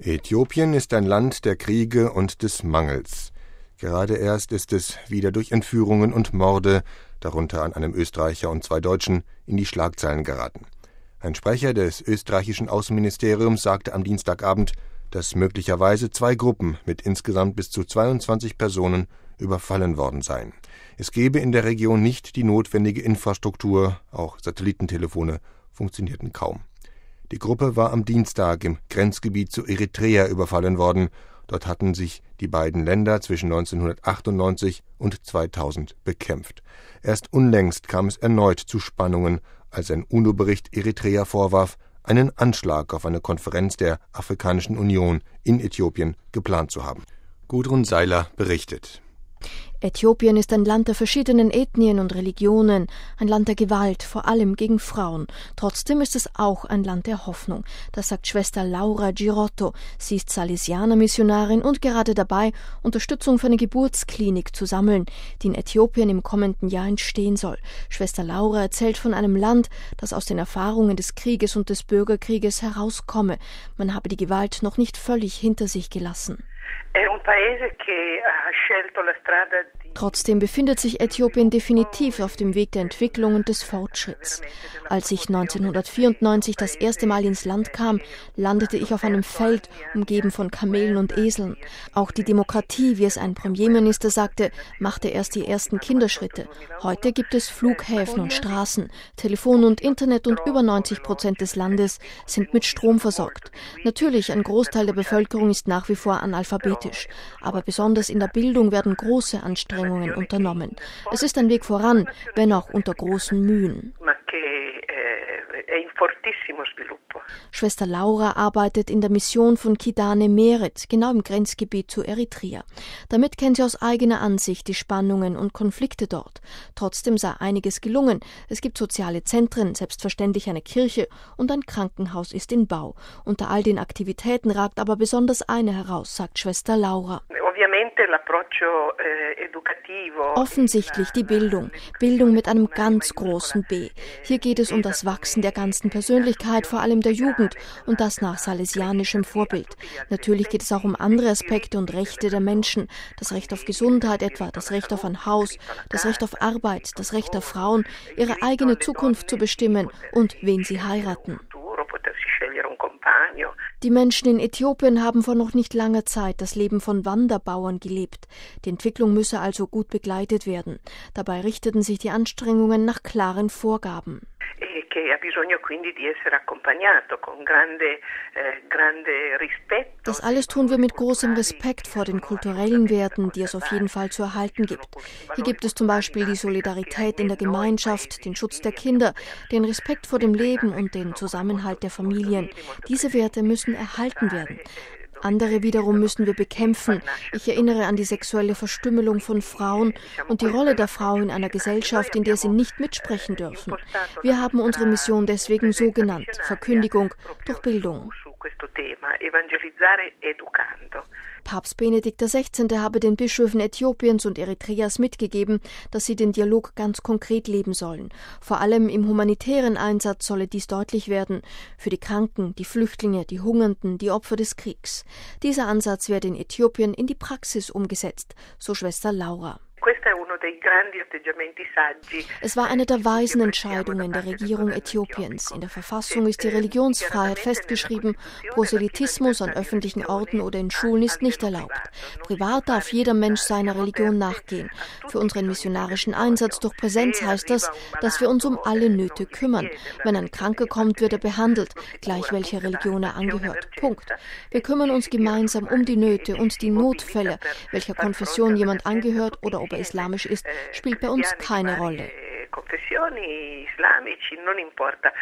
Äthiopien ist ein Land der Kriege und des Mangels. Gerade erst ist es wieder durch Entführungen und Morde, darunter an einem Österreicher und 2 Deutschen, in die Schlagzeilen geraten. Ein Sprecher des österreichischen Außenministeriums sagte am Dienstagabend, dass möglicherweise 2 Gruppen mit insgesamt bis zu 22 Personen überfallen worden seien. Es gebe in der Region nicht die notwendige Infrastruktur, auch Satellitentelefone funktionierten kaum. Die Gruppe war am Dienstag im Grenzgebiet zu Eritrea überfallen worden. Dort hatten sich die beiden Länder zwischen 1998 und 2000 bekämpft. Erst unlängst kam es erneut zu Spannungen, als ein UNO-Bericht Eritrea vorwarf, einen Anschlag auf eine Konferenz der Afrikanischen Union in Äthiopien geplant zu haben. Gudrun Seiler berichtet. Äthiopien ist ein Land der verschiedenen Ethnien und Religionen, ein Land der Gewalt, vor allem gegen Frauen. Trotzdem ist es auch ein Land der Hoffnung. Das sagt Schwester Laura Girotto. Sie ist Salesianer-Missionarin und gerade dabei, Unterstützung für eine Geburtsklinik zu sammeln, die in Äthiopien im kommenden Jahr entstehen soll. Schwester Laura erzählt von einem Land, das aus den Erfahrungen des Krieges und des Bürgerkrieges herauskomme. Man habe die Gewalt noch nicht völlig hinter sich gelassen. Trotzdem befindet sich Äthiopien definitiv auf dem Weg der Entwicklung und des Fortschritts. Als ich 1994 das erste Mal ins Land kam, landete ich auf einem Feld, umgeben von Kamelen und Eseln. Auch die Demokratie, wie es ein Premierminister sagte, machte erst die ersten Kinderschritte. Heute gibt es Flughäfen und Straßen, Telefon und Internet und über 90% des Landes sind mit Strom versorgt. Natürlich, ein Großteil der Bevölkerung ist nach wie vor analphabetisch, aber besonders in der Bildung werden große Anstrengungen unternommen. Es ist ein Weg voran, wenn auch unter großen Mühen. Schwester Laura arbeitet in der Mission von Kidane Meret, genau im Grenzgebiet zu Eritrea. Damit kennt sie aus eigener Ansicht die Spannungen und Konflikte dort. Trotzdem sei einiges gelungen. Es gibt soziale Zentren, selbstverständlich eine Kirche und ein Krankenhaus ist in Bau. Unter all den Aktivitäten ragt aber besonders eine heraus, sagt Schwester Laura. Offensichtlich die Bildung. Bildung mit einem ganz großen B. Hier geht es um das Wachsen der ganzen Persönlichkeit, vor allem der Jugend, und das nach salesianischem Vorbild. Natürlich geht es auch um andere Aspekte und Rechte der Menschen. Das Recht auf Gesundheit etwa, das Recht auf ein Haus, das Recht auf Arbeit, das Recht der Frauen, ihre eigene Zukunft zu bestimmen und wen sie heiraten. Die Menschen in Äthiopien haben vor noch nicht langer Zeit das Leben von Wanderbauern gelebt. Die Entwicklung müsse also gut begleitet werden. Dabei richteten sich die Anstrengungen nach klaren Vorgaben. Das alles tun wir mit großem Respekt vor den kulturellen Werten, die es auf jeden Fall zu erhalten gibt. Hier gibt es zum Beispiel die Solidarität in der Gemeinschaft, den Schutz der Kinder, den Respekt vor dem Leben und den Zusammenhalt der Familien. Diese Werte müssen erhalten werden. Andere wiederum müssen wir bekämpfen. Ich erinnere an die sexuelle Verstümmelung von Frauen und die Rolle der Frau in einer Gesellschaft, in der sie nicht mitsprechen dürfen. Wir haben unsere Mission deswegen so genannt: Verkündigung durch Bildung. Papst Benedikt XVI. Habe den Bischöfen Äthiopiens und Eritreas mitgegeben, dass sie den Dialog ganz konkret leben sollen. Vor allem im humanitären Einsatz solle dies deutlich werden, für die Kranken, die Flüchtlinge, die Hungernden, die Opfer des Kriegs. Dieser Ansatz werde in Äthiopien in die Praxis umgesetzt, so Schwester Laura. Es war eine der weisen Entscheidungen der Regierung Äthiopiens. In der Verfassung ist die Religionsfreiheit festgeschrieben. Proselytismus an öffentlichen Orten oder in Schulen ist nicht erlaubt. Privat darf jeder Mensch seiner Religion nachgehen. Für unseren missionarischen Einsatz durch Präsenz heißt das, dass wir uns um alle Nöte kümmern. Wenn ein Kranker kommt, wird er behandelt, gleich welcher Religion er angehört. Punkt. Wir kümmern uns gemeinsam um die Nöte und die Notfälle. Welcher Konfession jemand angehört oder ob er islamisch ist, spielt bei uns keine Rolle.